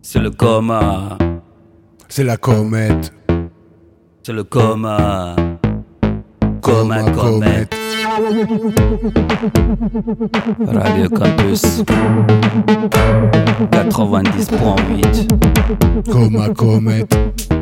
C'est le coma. C'est la comète. C'est le coma. Coma, comète. Radio Campus 90.8. Coma, comète.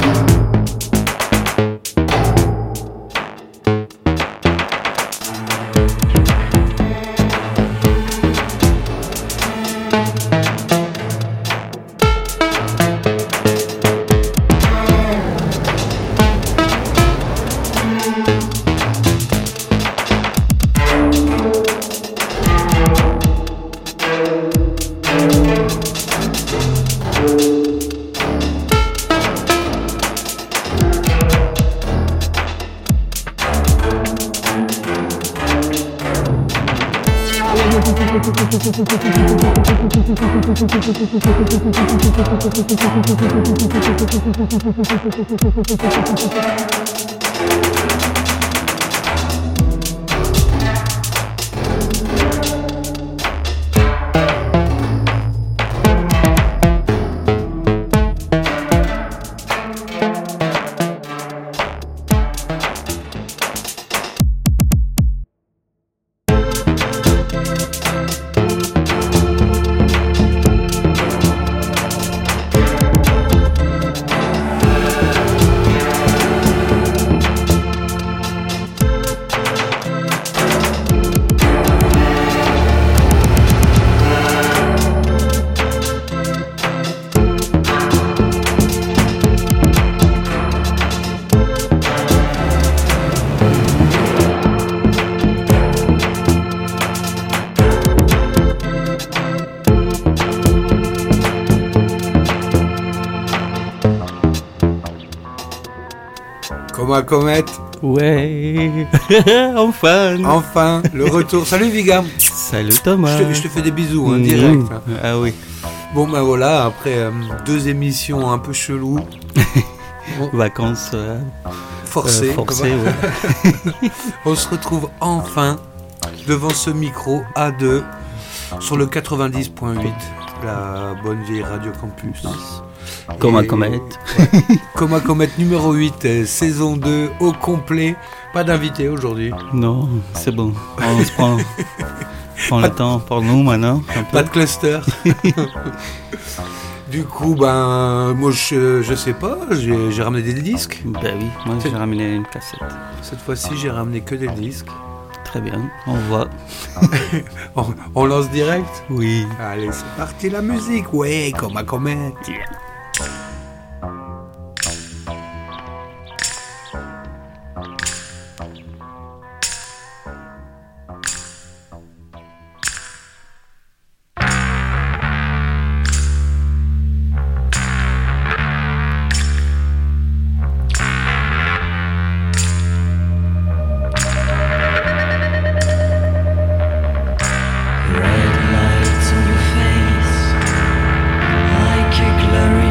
Coma, comète. Ouais. Enfin. Enfin, le retour. Salut Vigam. Salut Thomas. Je te fais des bisous, hein, direct. Ah oui. Bon ben voilà, après 2 émissions un peu cheloues. Vacances forcées. Ouais. On se retrouve enfin devant ce micro A2 sur le 90.8, la bonne vieille Radio Campus. Coma, comète. Ouais. Coma, comète numéro 8, saison 2 au complet. Pas d'invité aujourd'hui. Non, c'est bon. On se prend le temps pour nous maintenant. Pas de cluster. Du coup, ben, moi je sais pas, j'ai ramené des disques. Ben oui, moi j'ai ramené une cassette. Cette fois-ci, j'ai ramené que des disques. Très bien, on voit. on lance direct. Oui. Allez, c'est parti la musique. Ouais, Coma, comète. Yeah. Red lights on your face, like a glare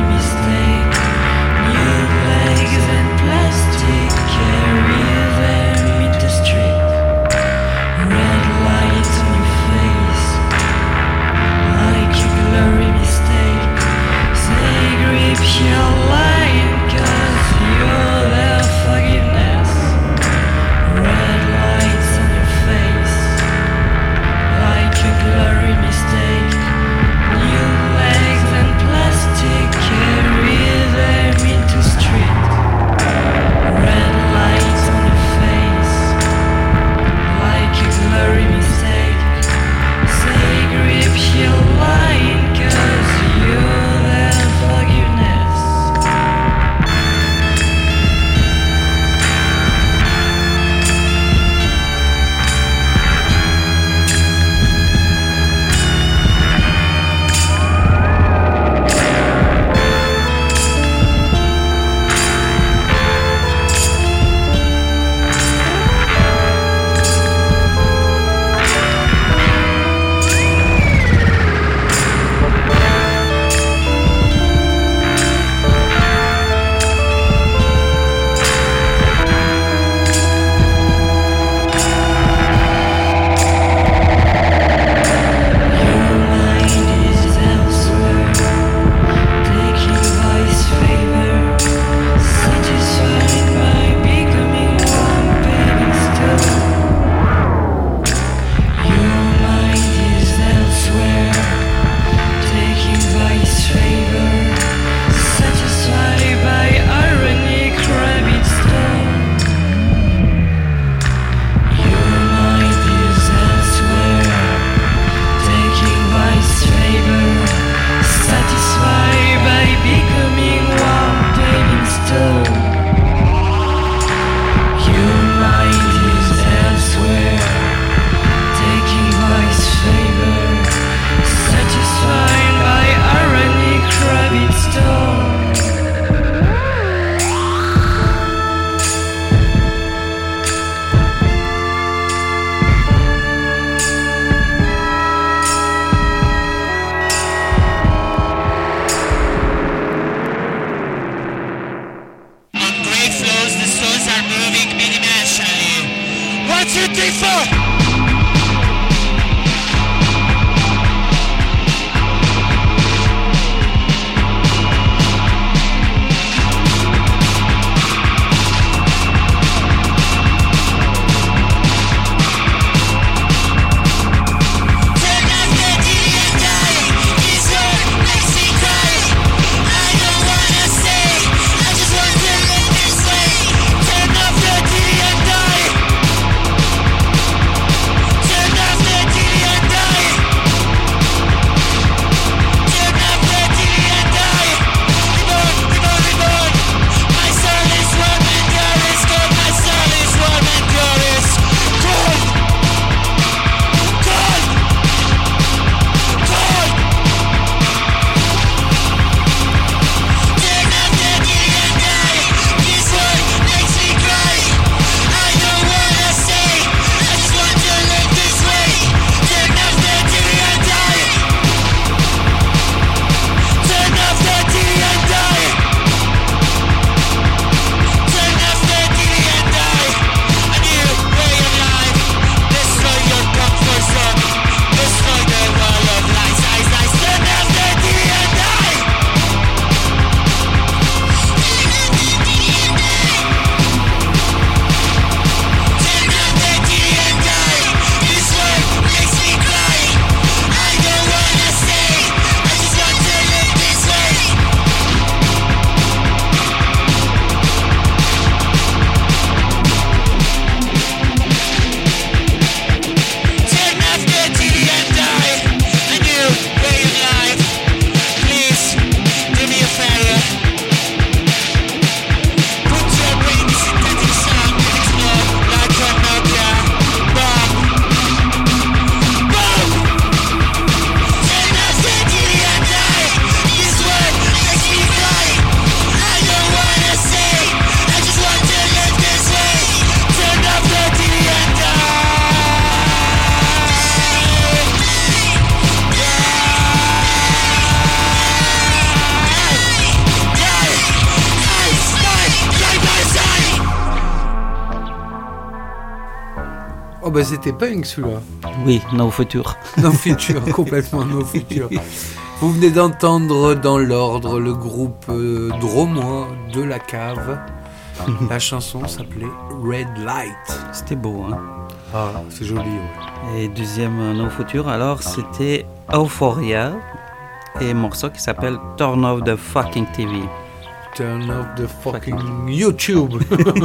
bah c'était punk celui-là. Oui, No Future. No Future, complètement No Future. Vous venez d'entendre dans l'ordre le groupe dromois de la cave. La chanson s'appelait Red Light. C'était beau, hein. Ah, c'est joli, ouais. Et deuxième No Future, alors c'était Euphoria et un morceau qui s'appelle Turn Off the Fucking TV. Turn off the fucking YouTube.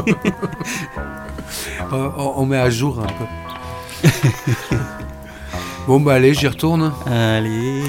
On met à jour un peu. Bon bah allez, j'y retourne. Allez.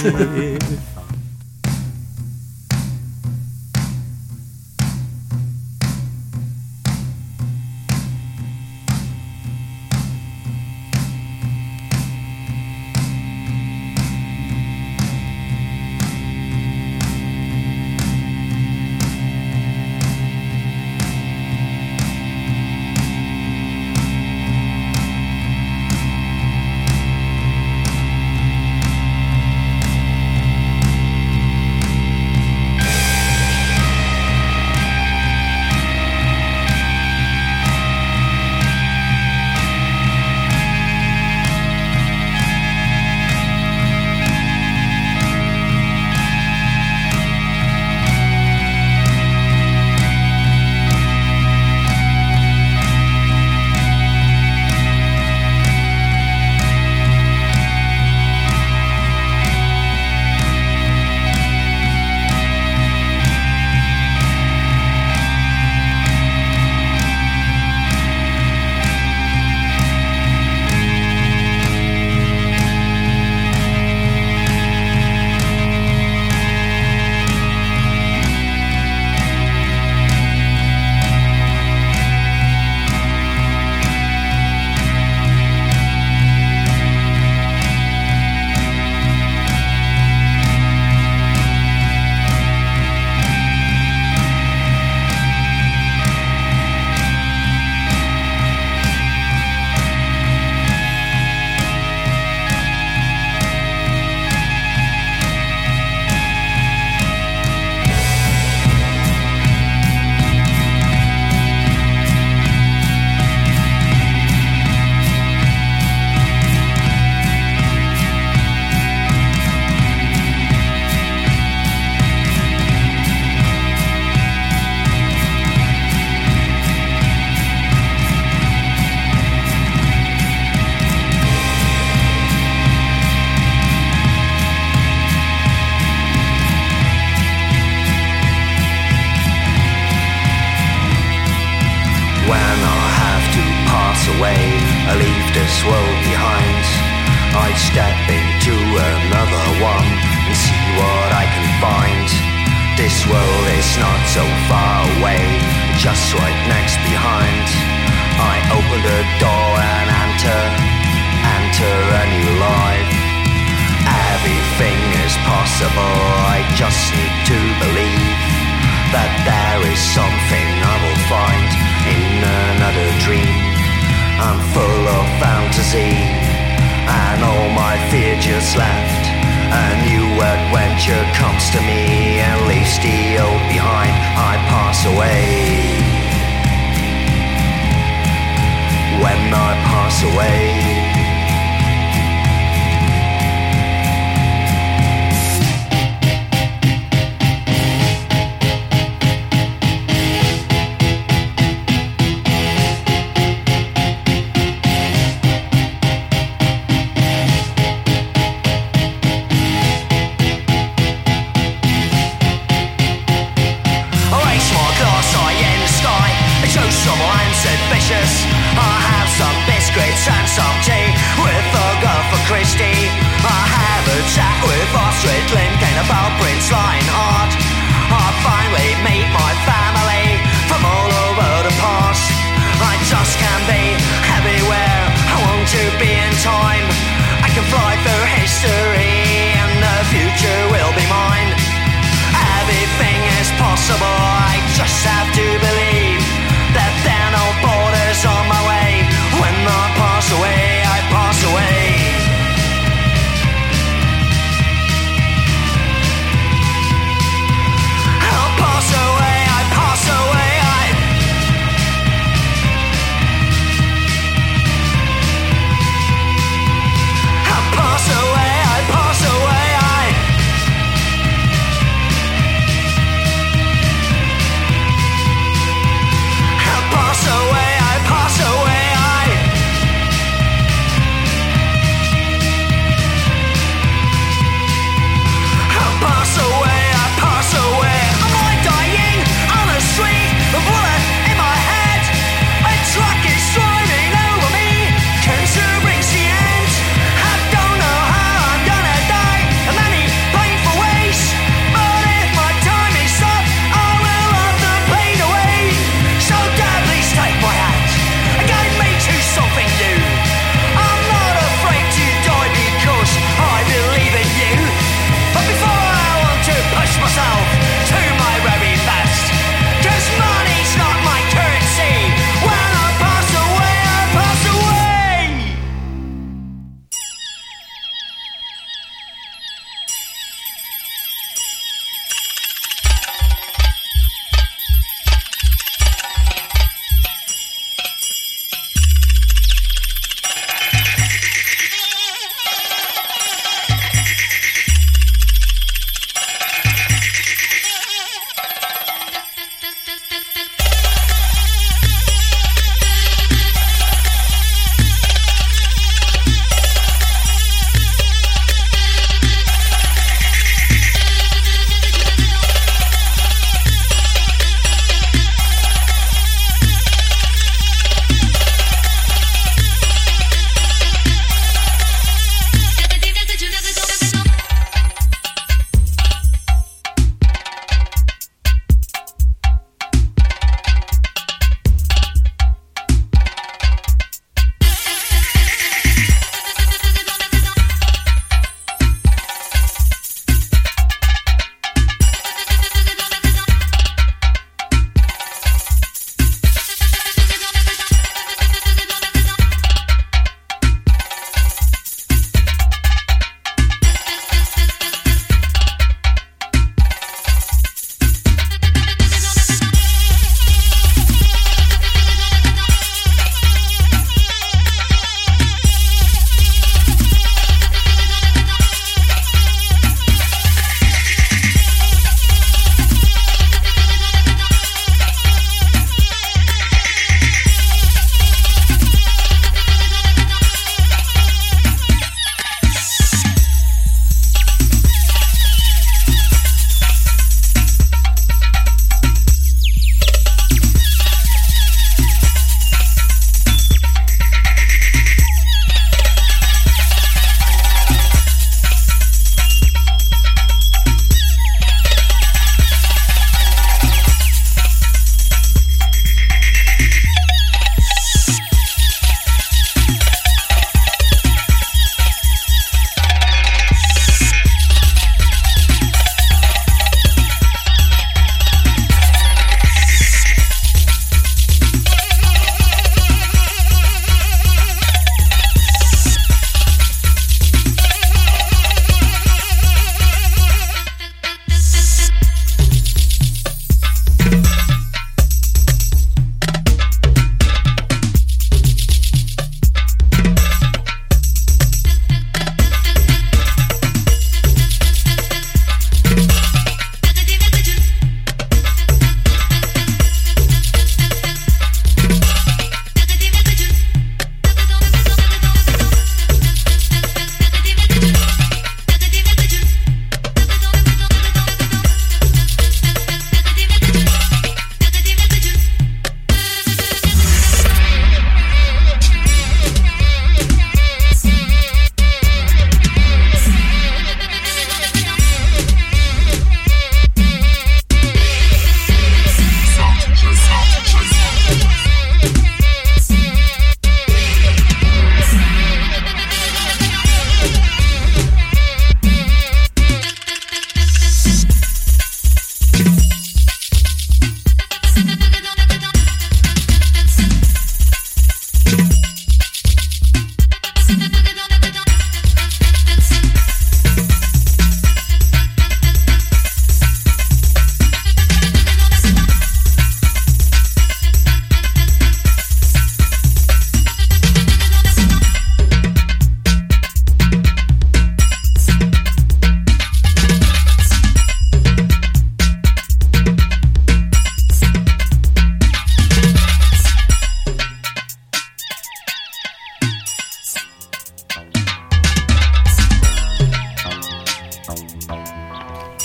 Some biscuits and some tea.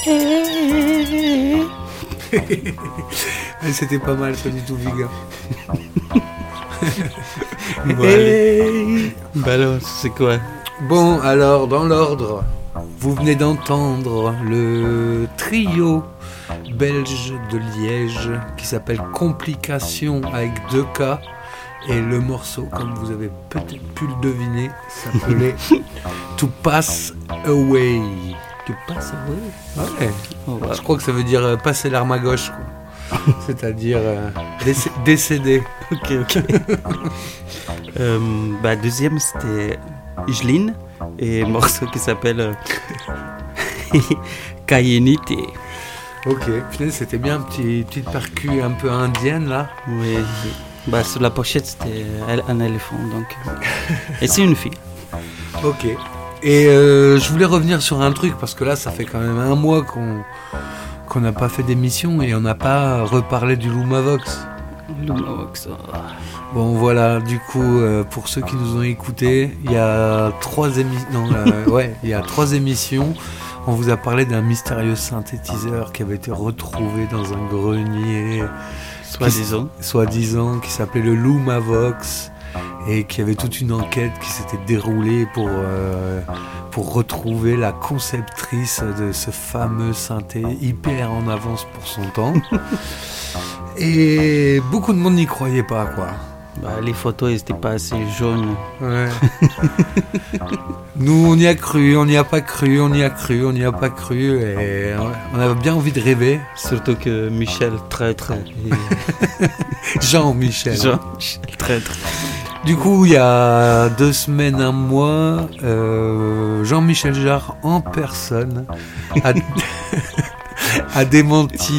C'était pas mal, pas du tout, Viga. Bon, allez. Bah alors, c'est quoi? Bon, alors, dans l'ordre, vous venez d'entendre le trio belge de Liège qui s'appelle Complication avec 2 K. Et le morceau, comme vous avez peut-être pu le deviner, s'appelait To Pass Away. Tu passes, oui. Ouais. Oh, wow. Je crois que ça veut dire passer l'arme à gauche, quoi. C'est-à-dire décéder. Ok. Bah, deuxième, c'était Igeline et un morceau qui s'appelle Kayenite. Ok, putain, c'était bien, petite percu un peu indienne, là. Oui. Bah, sur la pochette, c'était un éléphant, donc. Et c'est une fille. Ok. Et je voulais revenir sur un truc, parce que là, ça fait quand même un mois qu'on n'a pas fait d'émission et on n'a pas reparlé du Lumavox. Lumavox. Oh. Bon, voilà, du coup, pour ceux qui nous ont écoutés, il y a 3 émissions. Il y a 3 émissions. On vous a parlé d'un mystérieux synthétiseur qui avait été retrouvé dans un grenier. Soi-disant, qui s'appelait le Lumavox. Et qui avait toute une enquête qui s'était déroulée pour retrouver la conceptrice de ce fameux synthé hyper en avance pour son temps. Et beaucoup de monde n'y croyait pas, quoi. Bah, les photos n'étaient pas assez jaunes. Ouais. Nous, on y a cru, on n'y a pas cru, on y a cru, on n'y a pas cru. Et on avait bien envie de rêver. Surtout que Michel, traître. Et... Jean-Michel, traître. Du coup, il y a 2 semaines, un mois, Jean-Michel Jarre en personne a démenti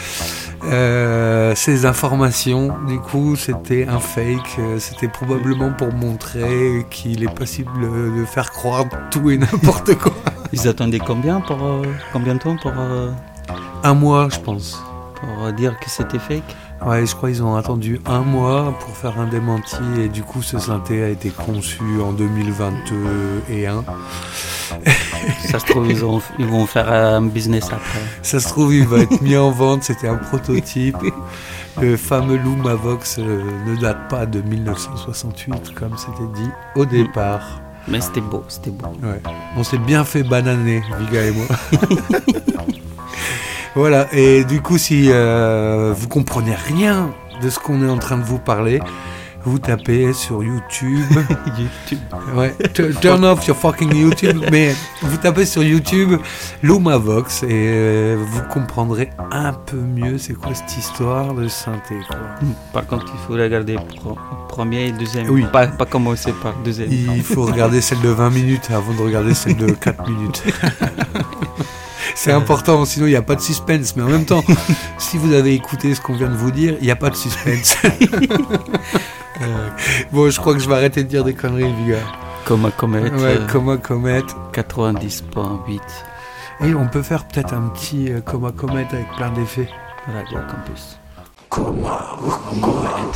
ces informations. Du coup, c'était un fake. C'était probablement pour montrer qu'il est possible de faire croire tout et n'importe quoi. Ils attendaient combien de temps pour 1 mois, je pense. Pour dire que c'était fake. Ouais, je crois qu'ils ont attendu 1 mois pour faire un démenti et du coup ce synthé a été conçu en 2021. Ça se trouve ils vont faire un business après. Ça se trouve il va être mis en vente, c'était un prototype. Le fameux Lumavox ne date pas de 1968 comme c'était dit au départ. Mais c'était beau. Ouais. On s'est bien fait bananer, Viga et moi. Voilà, et du coup, si vous comprenez rien de ce qu'on est en train de vous parler, vous tapez sur YouTube. Ouais, turn off your fucking YouTube. Mais vous tapez sur YouTube Lumavox et vous comprendrez un peu mieux c'est quoi cette histoire de synthé, quoi. Par contre, il faut regarder premier et deuxième. Oui. Pas commencer par deuxième. Il faut regarder celle de 20 minutes avant de regarder celle de 4 minutes. C'est important, sinon il n'y a pas de suspense. Mais en même temps, si vous avez écouté ce qu'on vient de vous dire, il n'y a pas de suspense. Bon, je crois que je vais arrêter de dire des conneries, Viga. Comme un comète. Ouais, comme un comète. 90.8. Et on peut faire peut-être un petit comme un comète avec plein d'effets. Radio Campus. Comme un comète.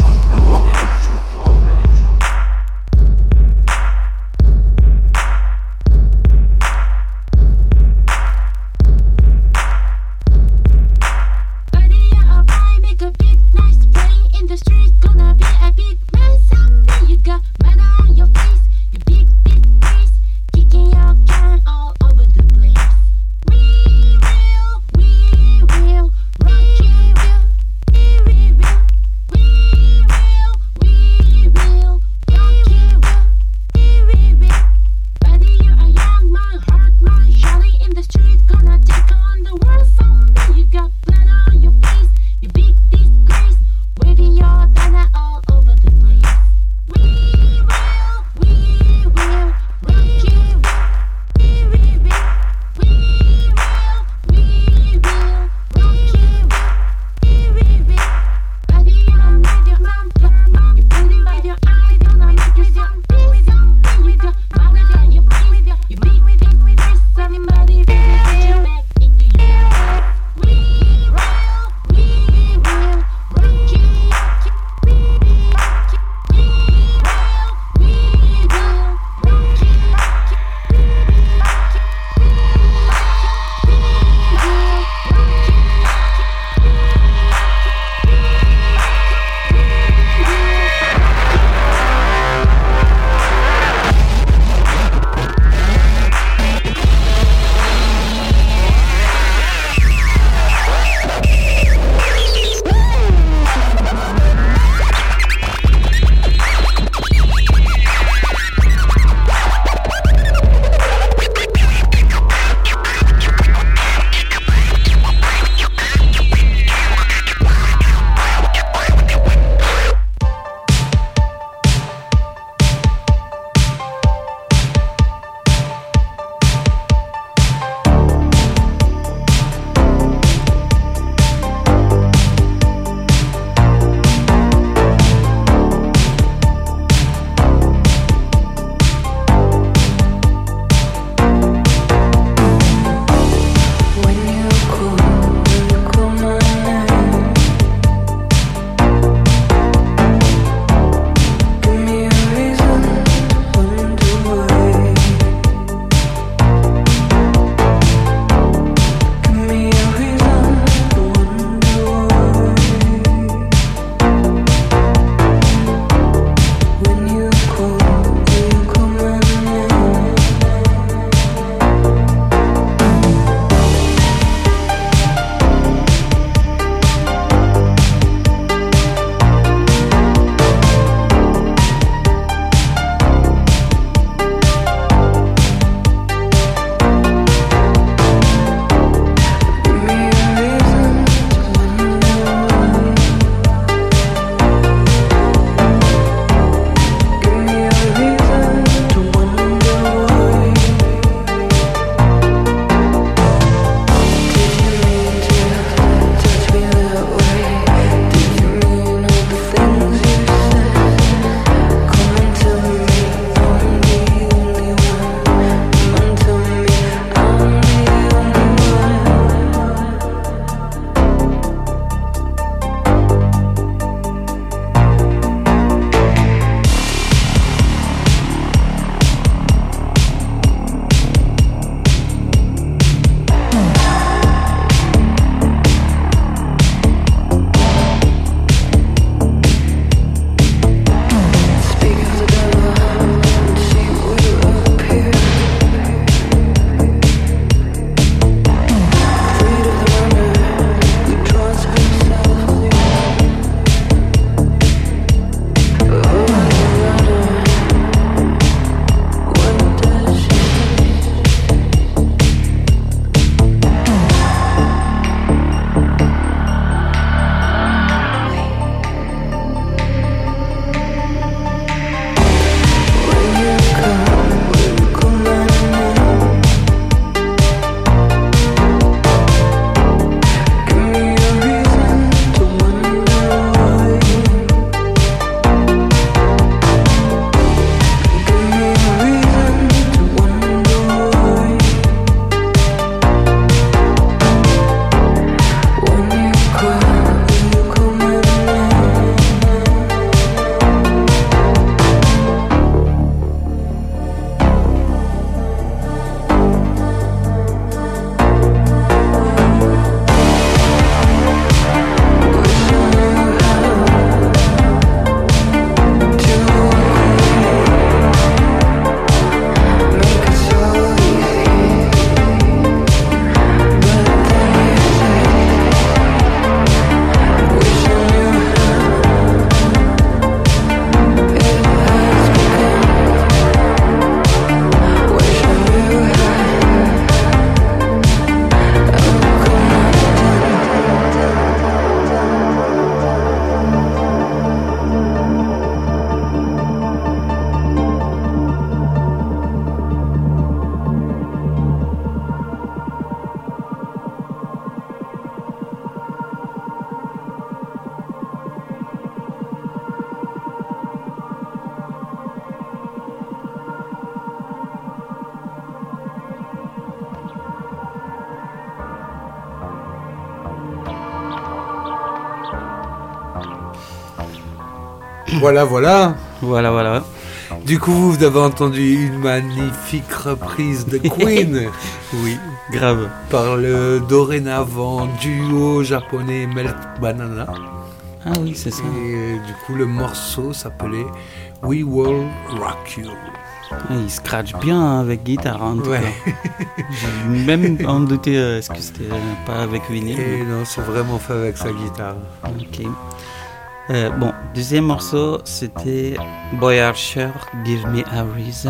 Voilà, voilà. Voilà, voilà. Du coup, vous avez entendu une magnifique reprise de Queen Oui, grave. par le dorénavant duo japonais Melt Banana. Ah oui, c'est ça. Et du coup, le morceau s'appelait We Will Rock You. Ah, il scratch bien hein, avec guitare, en tout Ouais. cas. J'ai même en douté, est-ce que c'était pas avec vinyle? Et non, c'est vraiment fait avec sa guitare. Ok. Bon, deuxième morceau, c'était Boy Archer, Give Me a Reason.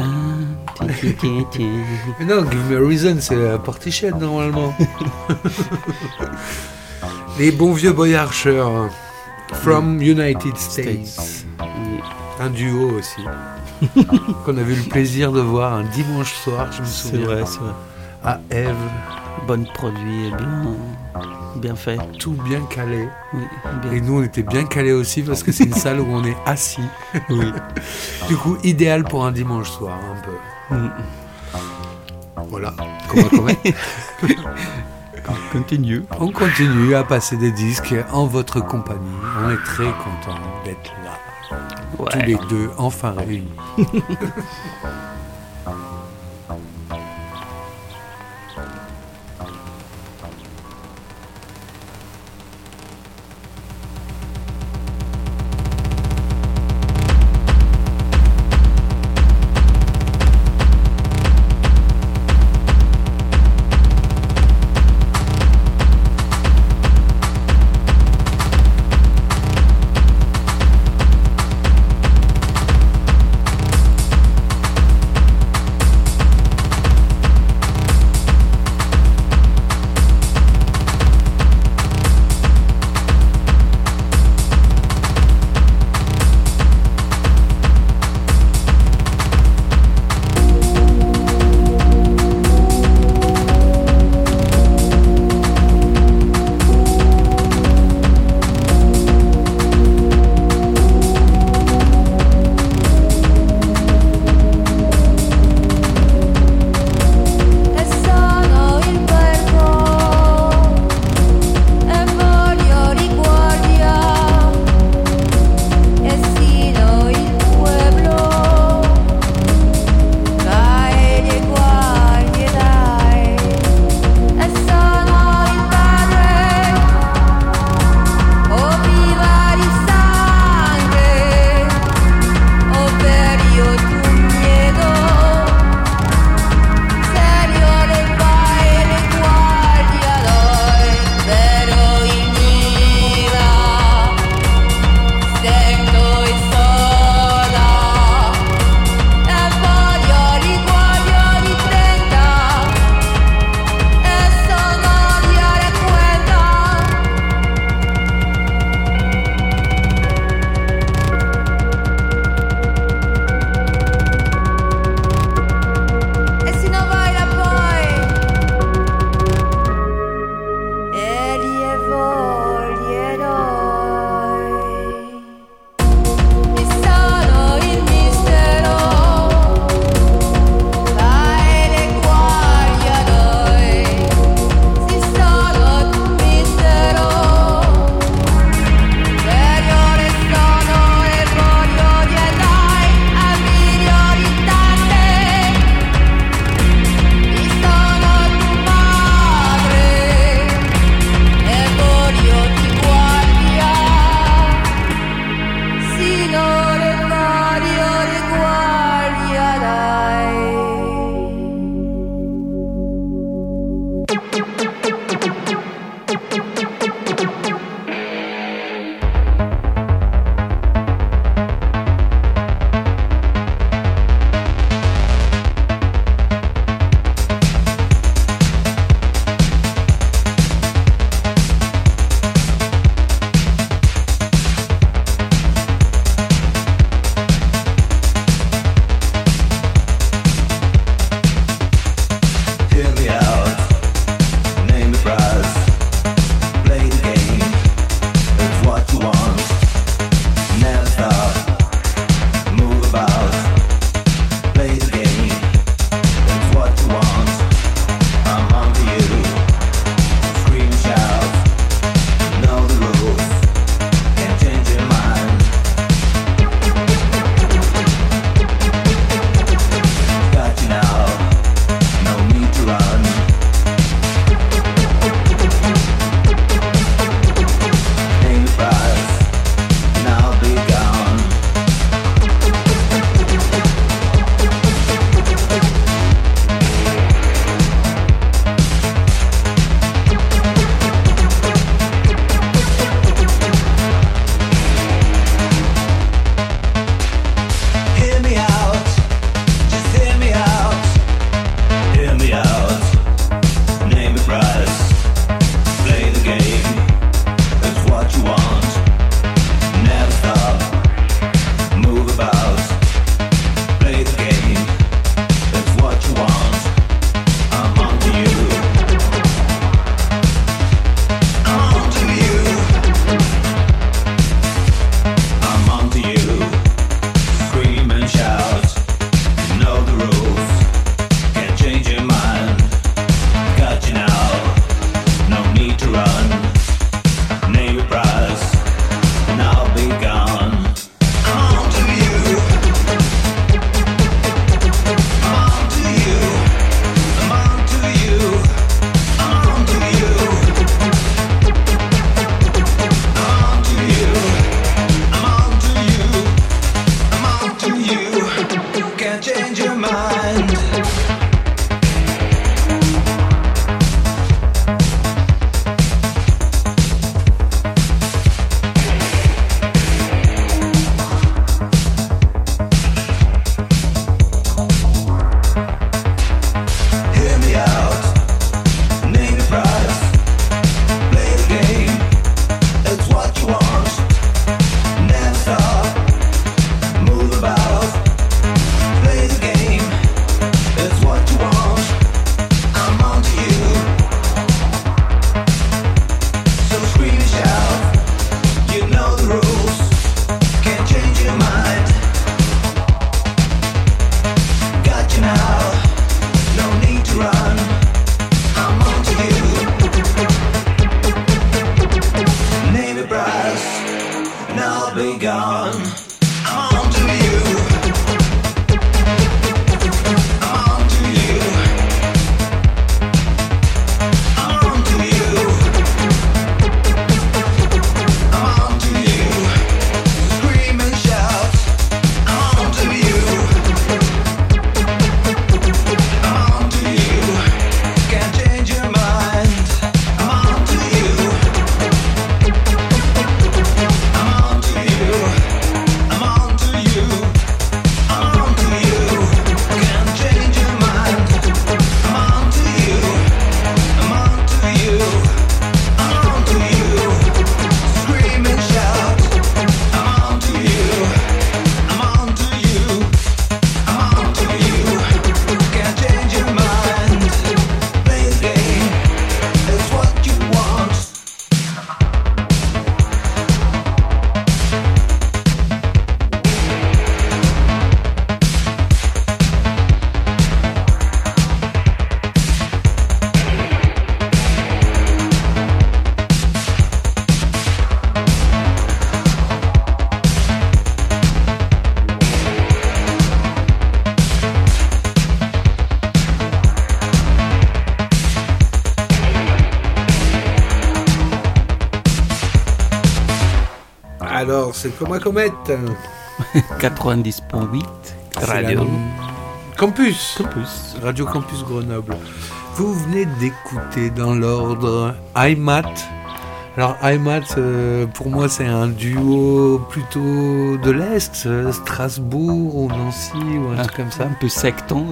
Mais non, Give Me a Reason, c'est la Portichet normalement. Les bons vieux Boy Archer, From United States. Oui. Un duo aussi. Qu'on a eu le plaisir de voir un dimanche soir, je me C'est souviens. vrai, c'est vrai. À Ève, Bon produit, bien fait. tout bien calé. Oui, Et bien. nous, on était bien calés aussi parce que c'est une salle où on est assis. Oui. Du coup, idéal pour un dimanche soir, un peu. Mm. Voilà. Comment Continue. On continue à passer des disques en votre compagnie. On est très contents d'être là. Ouais. Tous les deux, enfin réunis. Alors, c'est comme à Comète. 90.8 Radio. Campus. Campus. Radio Campus Grenoble. Vous venez d'écouter dans l'ordre IMAT. Alors IMAT, pour moi, c'est un duo plutôt de l'Est, Strasbourg ou Nancy ou un truc comme ça. Un peu sectant.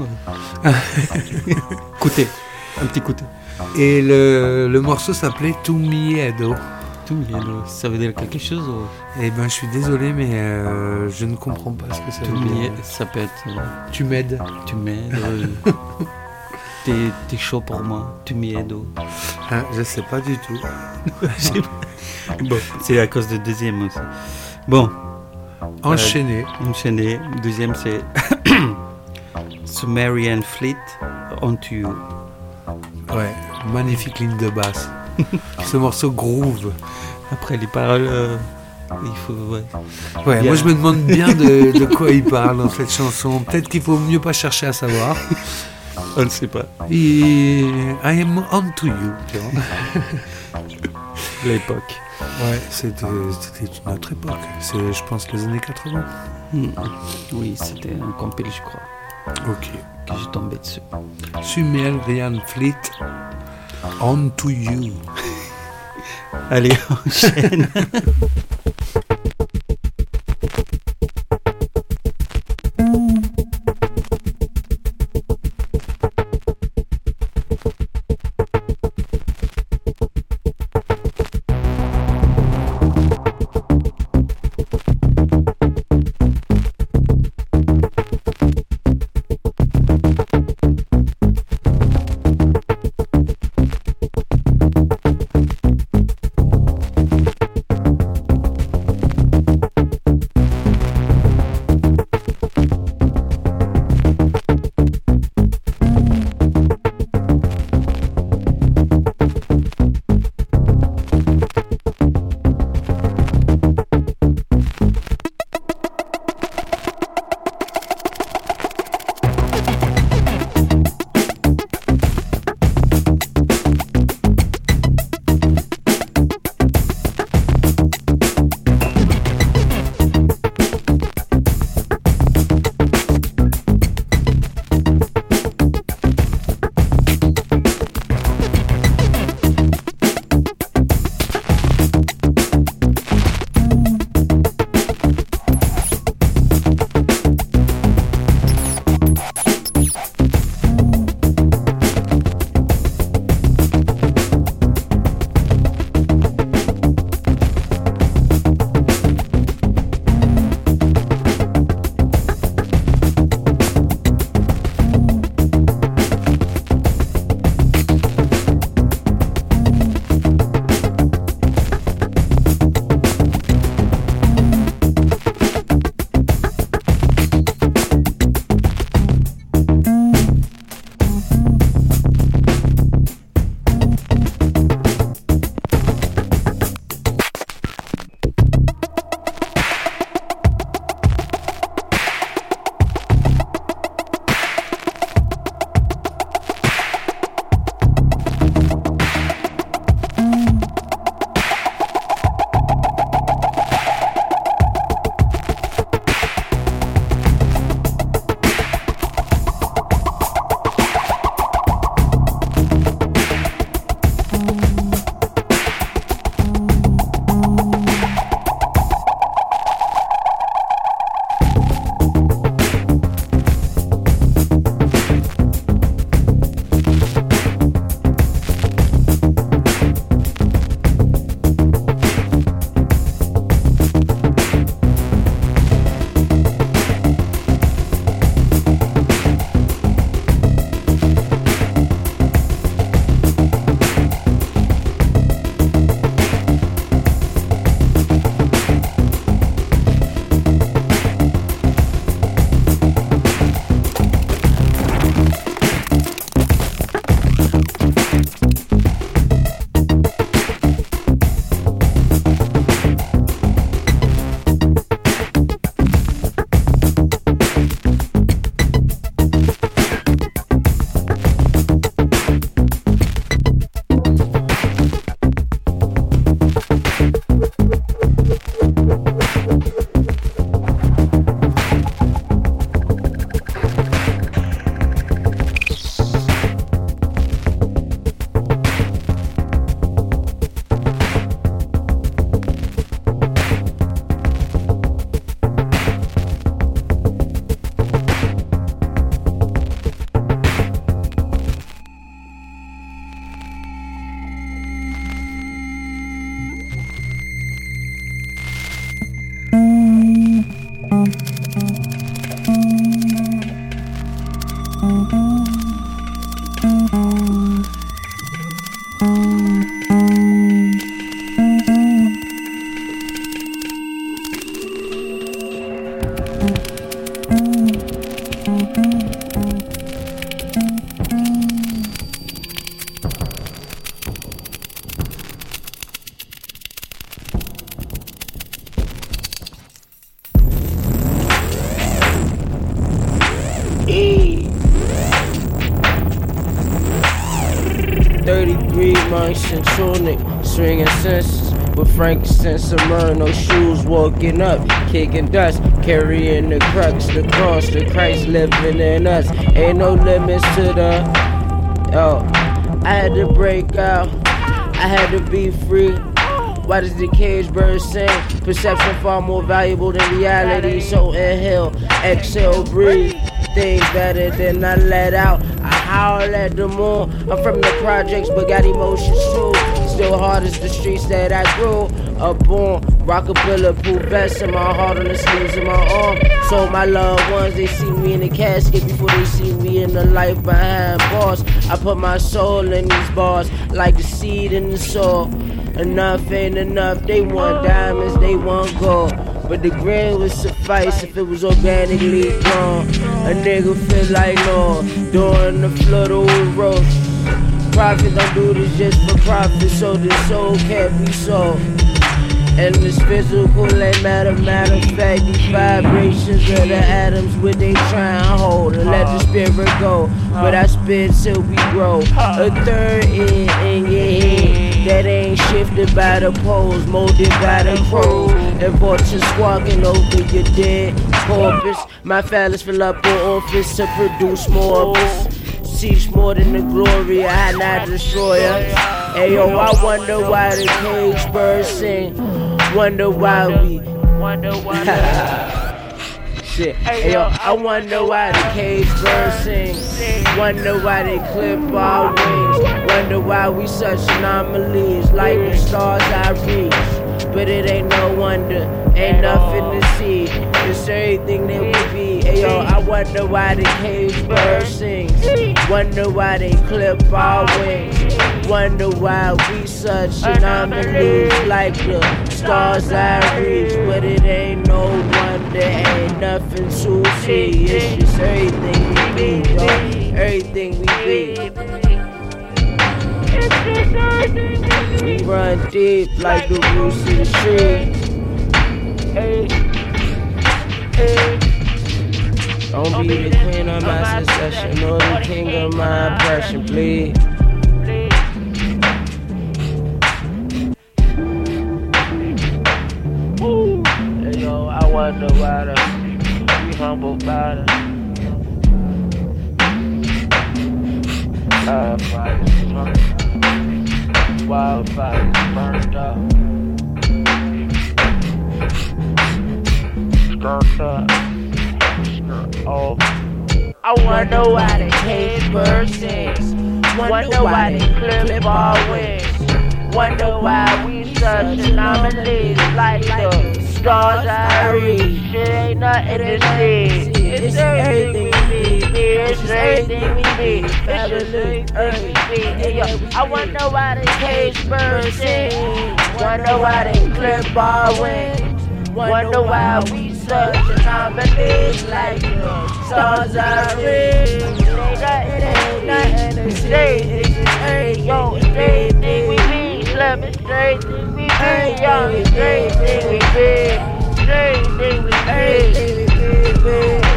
Côté. Un petit côté. Et le morceau s'appelait To Miedo. Ça veut dire quelque chose ou... Eh ben, je suis désolé, mais je ne comprends pas ce que ça veut dire. Ça peut être... Tu m'aides. Tu m'aides. T'es chaud pour moi. Tu m'aides. Ah, je sais pas du tout. Bon, c'est à cause du deuxième aussi. Bon. Enchaîné. Deuxième, c'est Sumerian Fleet, On To You. Ouais, magnifique ligne de basse. Ce morceau groove. Après les paroles, il faut... Ouais, moi je me demande bien de quoi il parle dans cette chanson. Peut-être qu'il faut mieux pas chercher à savoir. On ne sait pas. I am on to you. Tu vois. L'époque. Ouais, c'était une autre époque. C'est, je pense, les années 80. Oui, c'était un compil, je crois. Ok. Que j'ai tombé dessus. Sumerian Fleet, On to You. Allez, on enchaîne. And tunic, swinging senses with frankincense and myrrh, no shoes, walking up, kicking dust, carrying the crux, the cross, the Christ living in us. Ain't no limits to the, I had to break out, I had to be free. Why does the cage bird sing? Perception far more valuable than reality. So inhale, exhale, breathe. Things better than I let out. I howl at the moon. I'm from the projects, but got emotions too. Still hard as the streets that I grew up on. Rock a bulletproof vest in my heart on the sleeves of my arm. So my loved ones, they see me in the casket before they see me in the life behind bars. I put my soul in these bars like the seed in the soil. Enough ain't enough, they want diamonds, they want gold. But the grain would suffice if it was organically grown. A nigga feel like no, during the flood of roast. Profit don't do this just for profit, so this soul can't be sold. And this physical ain't matter of fact, these vibrations of the atoms what they try and hold and let the spirit go. But I spit till we grow. A third in your head that ain't shifted by the poles, molded by the crows, and vultures squawking over your dead corpus. My phallus fill up an office to produce more of us. Teach more than the glory, I not destroy us. Hey yo, I wonder why the cage birds sing. Wonder why we. Shit. Hey yo, I wonder why the cage birds sing. Wonder why they clip our wings. Wonder why we such anomalies, like the stars I reach. But it ain't no wonder, ain't nothing to see. It's everything that we be. Hey yo, I wonder why the cage bird sings. Wonder why they clip our wings. Wonder why we such anomalies, like the stars I reach. But it ain't no wonder, ain't nothing to see. It's just everything we be, yo. Everything we be. We run deep like the roots of the tree. Don't be the queen of my succession or the king of my oppression, please. Hey yo, I wonder why we humble by the wildfires burned up. Skirt up. Oh. I wonder why the cage bird sings. Wonder why they clip our wings. Wonder why we such anomalies, like the stars I reach. It ain't nothing to see. It's everything we be. It's everything we be. It's everything we be. I wonder why the cage birds sing. Wonder why they clip our wings. Wonder why we such anomalies, like the stars I reach. It ain't nothing to see. It's everything we be. Love is everything we be. Yo, it's everything we be. Everything we be.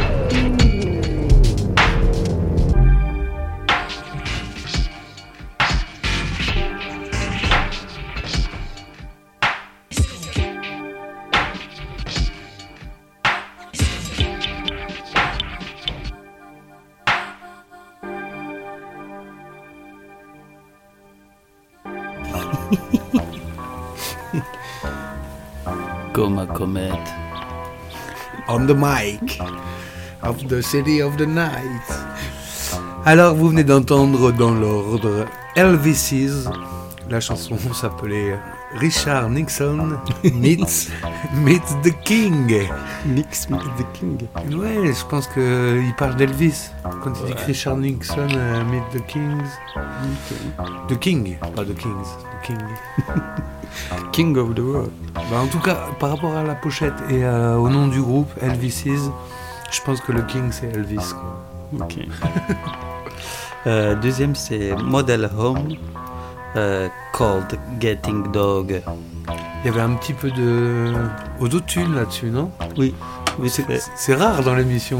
Coma Comet. On the mic of the city of the night. Alors vous venez d'entendre dans l'ordre Elvis's. La chanson s'appelait Richard Nixon meets the King. Nix meets the King. Ouais, je pense qu'il parle d'Elvis. Quand il dit que Richard Nixon meet the Kings. Okay. The King, pas the Kings. The King. King of the world. Bah, en tout cas, par rapport à la pochette et au nom du groupe, Elvis's, je pense que le King c'est Elvis, quoi. Ok. Deuxième, c'est Model Home, called Getting Dog. Il y avait un petit peu de autotune là-dessus, non? Oui. Oui, c'est rare dans l'émission.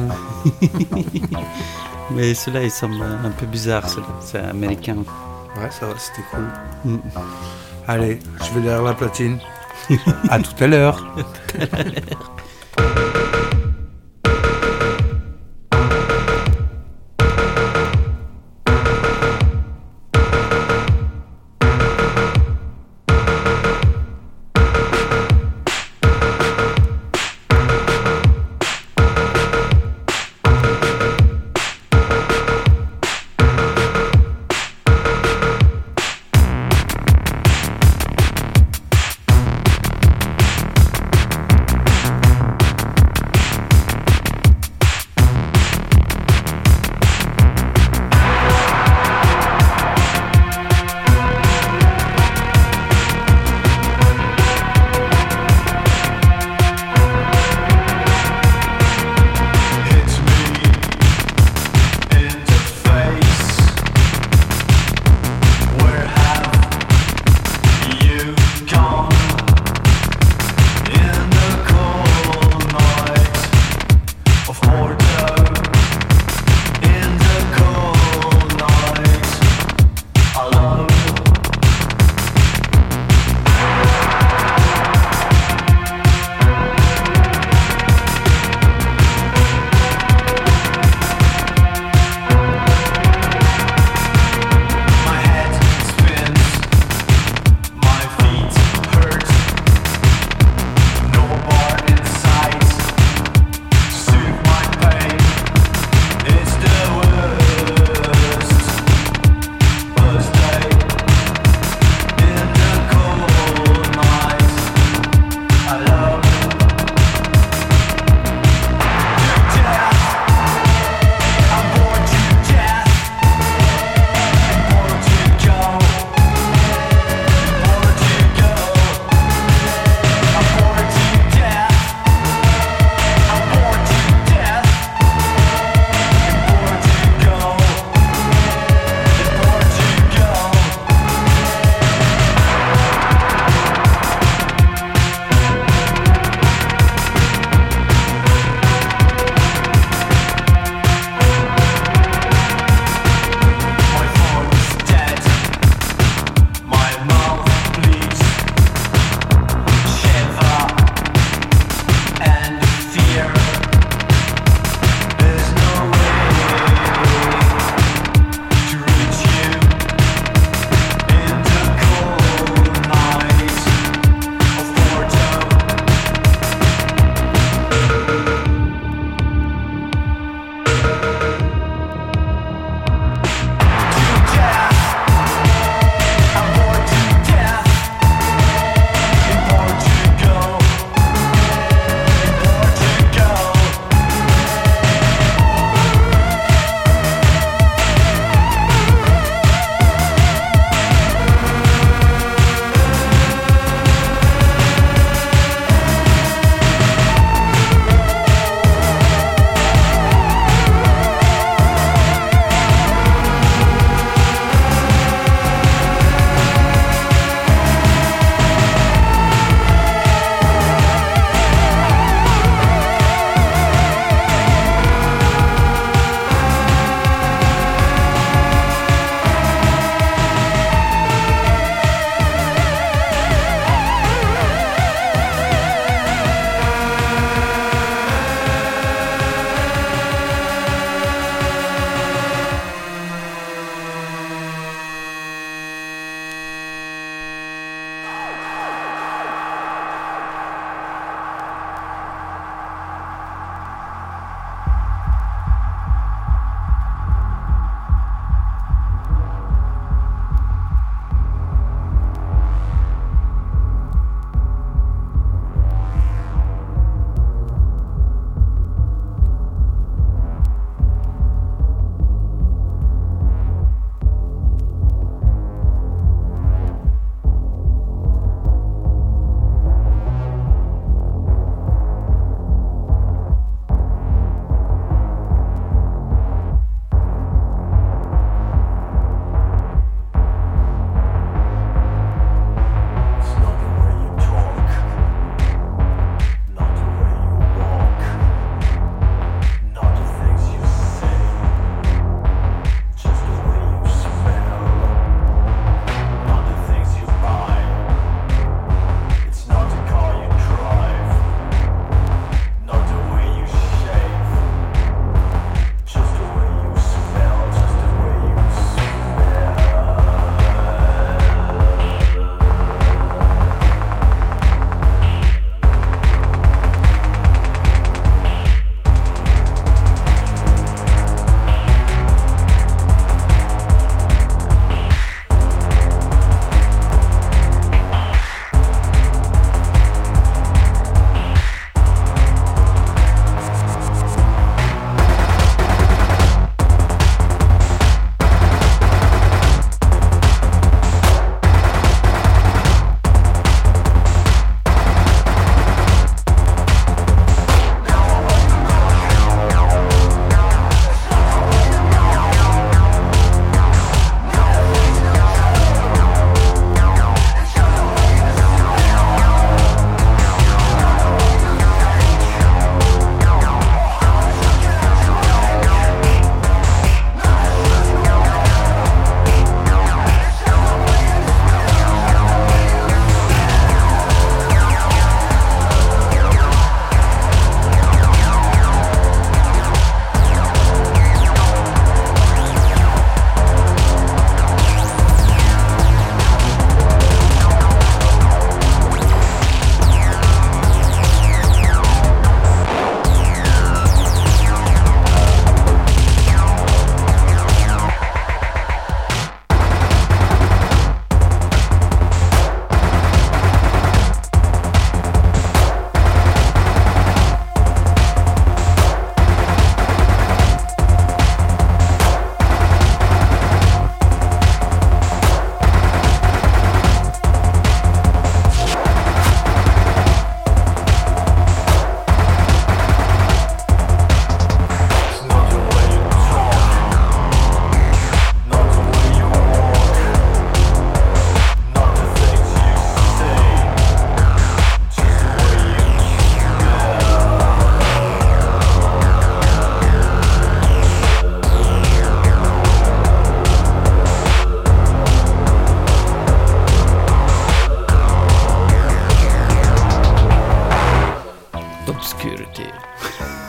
Mais celui-là, il semble un peu bizarre, celui-là. C'est américain. Ouais, ça va, c'était cool. Mm. Allez, je vais derrière la platine. À tout à l'heure.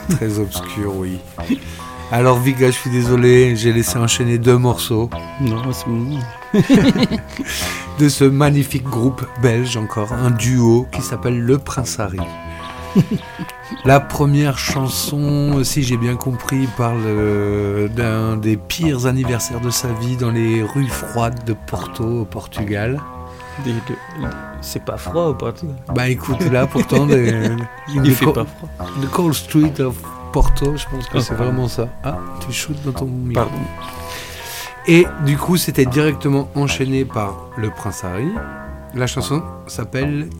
Très obscur, oui. Alors Viga, je suis désolé, j'ai laissé enchaîner 2 morceaux Non, c'est bon. de ce magnifique groupe belge encore, un duo qui s'appelle Le Prince Harry. La première chanson, si j'ai bien compris, parle d'un des pires anniversaires de sa vie dans les rues froides de Porto, au Portugal. C'est pas froid au Portugal. Bah écoute, là pourtant, Il fait pas froid. The Cold Street of Porto, je pense que Oh, c'est pardon. vraiment ça. Ah, tu shootes dans ton micro. Pardon. Et du coup, c'était directement enchaîné par Le Prince Harry. La chanson s'appelle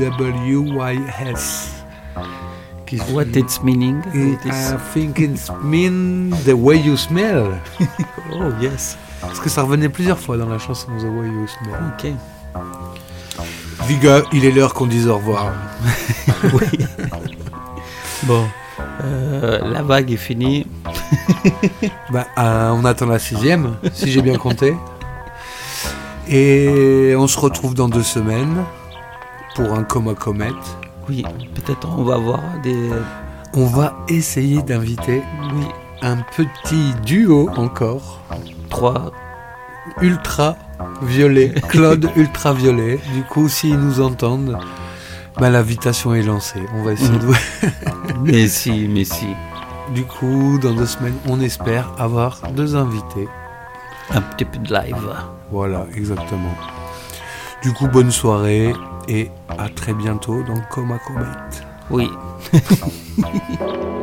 TWYS. Qui What its meaning? I think it's mean the way you smell. Oh yes. Parce que ça revenait plusieurs fois dans la chanson The Way You Smell. Ok. Viga, il est l'heure qu'on dise au revoir. Oui. Bon. La vague est finie. Bah, on attend la 6e, si j'ai bien compté. Et on se retrouve dans 2 semaines pour un Coma Comet. Oui, peut-être on va voir des... On va essayer d'inviter Oui, un petit duo encore. 3. Ultra violet, Claude Ultra violet. Du coup, s'ils nous entendent, bah, l'invitation est lancée. On va essayer de... Mais si. Du coup, dans 2 semaines, on espère avoir 2 invités. Un petit peu de live. Voilà, exactement. Du coup, bonne soirée et à très bientôt dans Coma Comet. Oui.